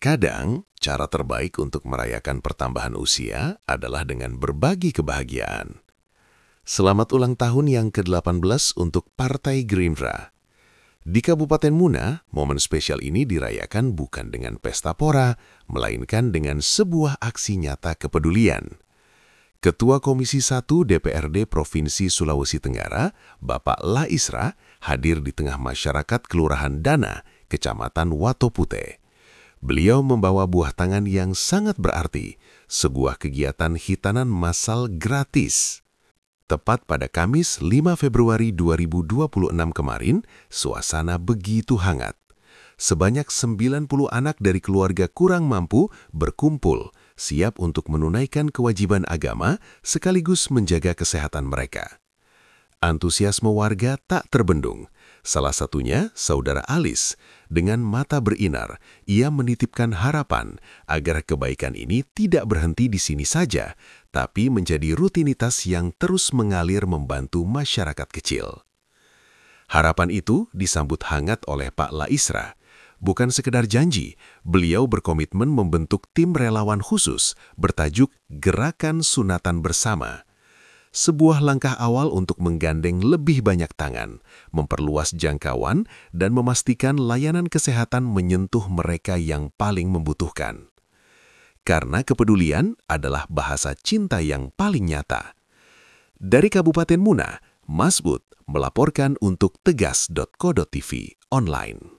Kadang, cara terbaik untuk merayakan pertambahan usia adalah dengan berbagi kebahagiaan. Selamat ulang tahun yang ke-18 untuk Partai Gerindra. Di Kabupaten Muna, momen spesial ini dirayakan bukan dengan pesta pora, melainkan dengan sebuah aksi nyata kepedulian. Ketua Komisi 1 DPRD Provinsi Sulawesi Tenggara, Bapak Laisra, hadir di tengah masyarakat Kelurahan Dana, Kecamatan Watopute. Beliau membawa buah tangan yang sangat berarti, sebuah kegiatan hitanan massal gratis. Tepat pada Kamis 5 Februari 2026 kemarin, suasana begitu hangat. Sebanyak 90 anak dari keluarga kurang mampu berkumpul, siap untuk menunaikan kewajiban agama sekaligus menjaga kesehatan mereka. Antusiasme warga tak terbendung. Salah satunya, Saudara Alis. Dengan mata berinar, ia menitipkan harapan agar kebaikan ini tidak berhenti di sini saja, tapi menjadi rutinitas yang terus mengalir membantu masyarakat kecil. Harapan itu disambut hangat oleh Pak Laisra. Bukan sekedar janji, beliau berkomitmen membentuk tim relawan khusus bertajuk Gerakan Sunatan Bersama. Sebuah langkah awal untuk menggandeng lebih banyak tangan, memperluas jangkauan, dan memastikan layanan kesehatan menyentuh mereka yang paling membutuhkan. Karena kepedulian adalah bahasa cinta yang paling nyata. Dari Kabupaten Muna, Mas Bud melaporkan untuk tegas.co.tv online.